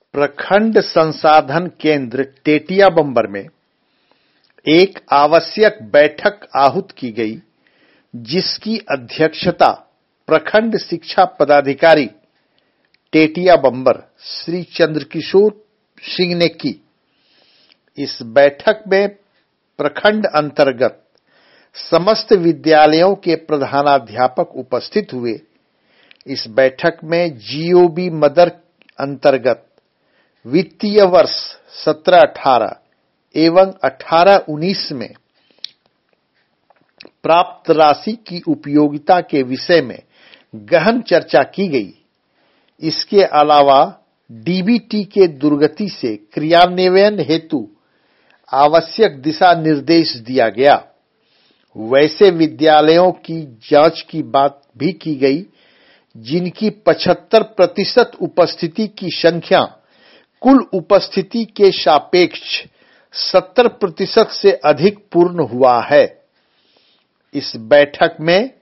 प्रखंड संसाधन केंद्र टेटिया बंबर में एक आवश्यक बैठक आहूत की गई, जिसकी अध्यक्षता प्रखंड शिक्षा पदाधिकारी टेटिया बंबर श्री चंद्रकिशोर सिंह ने की। इस बैठक में प्रखंड अंतर्गत समस्त विद्यालयों के प्रधानाध्यापक उपस्थित हुए। इस बैठक में जीओबी मदर अंतर्गत वित्तीय वर्ष 17-18 एवं 18-19 में प्राप्त राशि की उपयोगिता के विषय में गहन चर्चा की गई। इसके अलावा डीबीटी के दुर्गति से क्रियान्वयन हेतु आवश्यक दिशा निर्देश दिया गया। वैसे विद्यालयों की जांच की बात भी की गई, जिनकी 75% उपस्थिति की संख्या कुल उपस्थिति के सापेक्ष 70% से अधिक पूर्ण हुआ है। इस बैठक में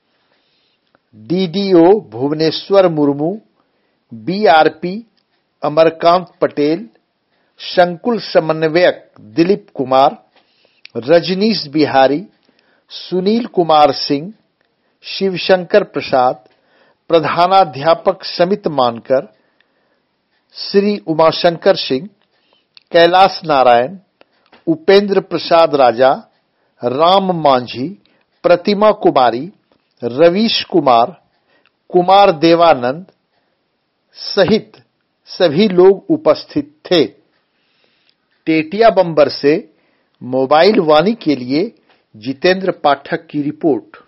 डीडीओ भुवनेश्वर मुर्मू, बीआरपी अमरकांत पटेल, संकुल समन्वयक दिलीप कुमार, रजनीश बिहारी, सुनील कुमार सिंह, शिवशंकर प्रसाद, प्रधानाध्यापक समित मानकर, श्री उमाशंकर सिंह, कैलाश नारायण, उपेंद्र प्रसाद राजा, राम मांझी, प्रतिमा कुमारी, रवीश कुमार, कुमार देवानंद सहित सभी लोग उपस्थित थे। टेटिया बंबर से मोबाइल वाणी के लिए जितेंद्र पाठक की रिपोर्ट।